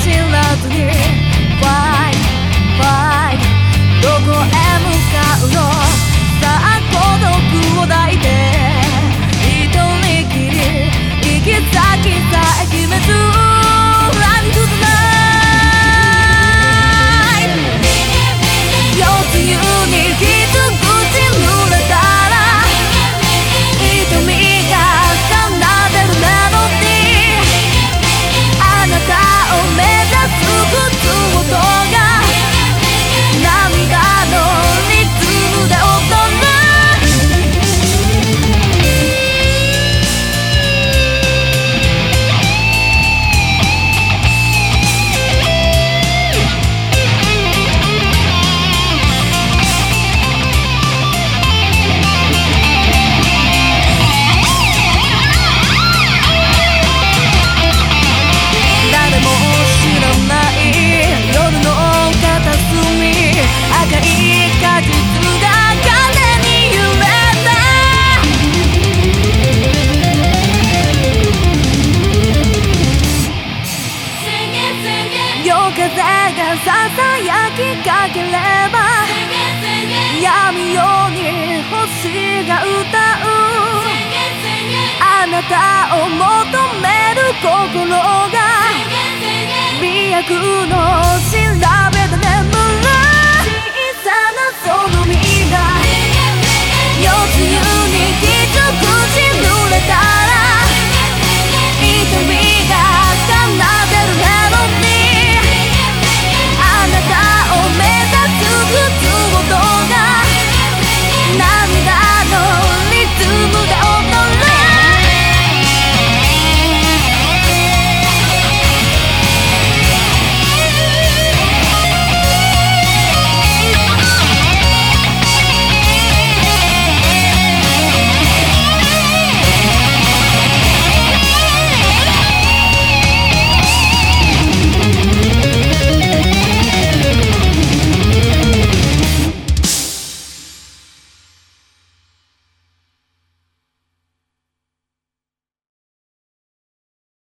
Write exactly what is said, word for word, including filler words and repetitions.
知らずに Why, why どこへ向かうのさあ孤独を抱いて一人きり行き先さえ決めず Run to the night 夜露に傷口濡れたら瞳が奏でるメロディーあなたを目指す靴音が涙のリズムで踊る誰も知らない夜の片隅赤い果実が風に揺れた夜風がささやきかければ闇夜に星が歌うあなたを求める心が美薬の調べで眠る小さなその実が夜露に傷口濡れた